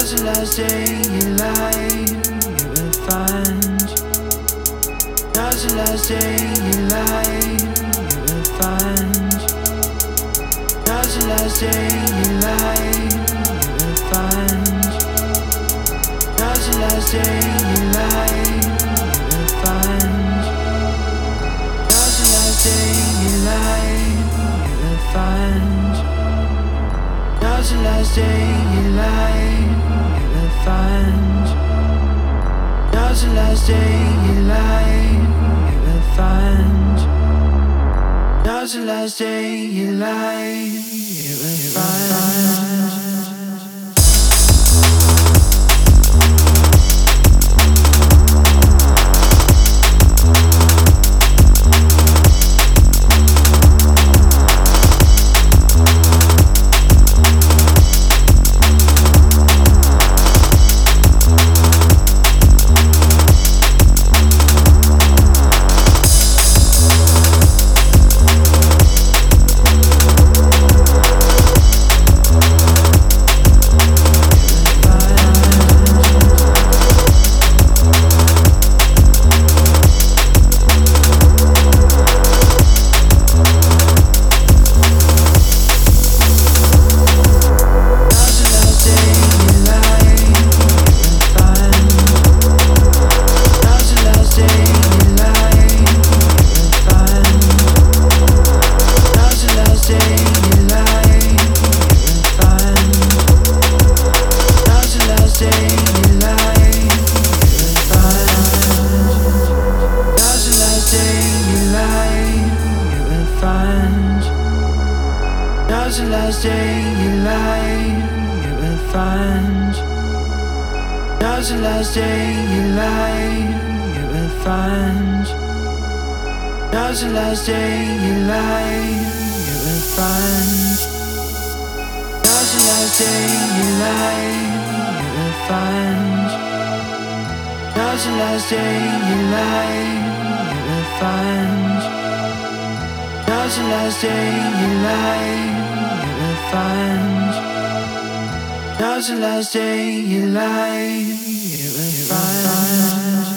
the last day you lied, you will find. Now's the last day you lied, you will find. Now's the last day you lied, you will find. Now's the last day you lied, you will find. Now's the last day you lied, you will find. Now's the last day you lied, you will find. Now's the last day you lied, you will find. Now's the last day you lied, you will find. Now's the last day you lied, you will find. Now's the last day you lied, you will find. Now's the last day you lied, you will find. Now's the last day you lied, you will find. Now's the last day you lied, you will find. Now's the last day you lied, you will find. Now's the last day you lied, you will find.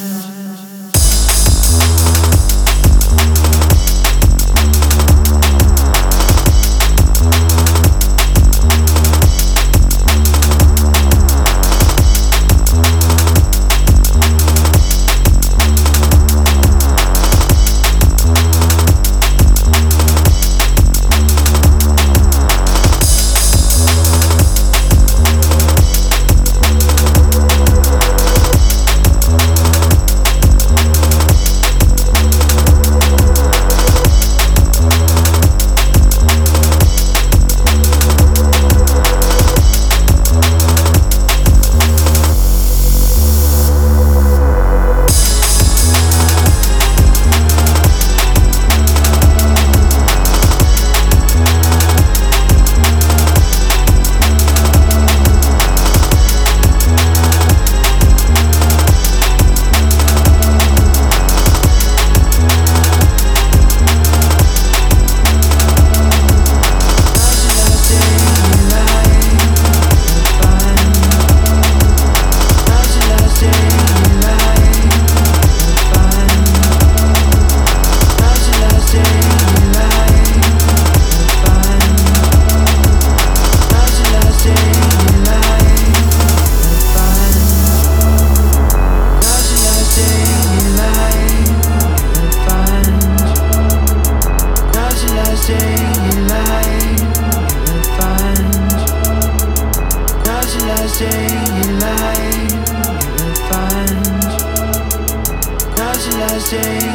Day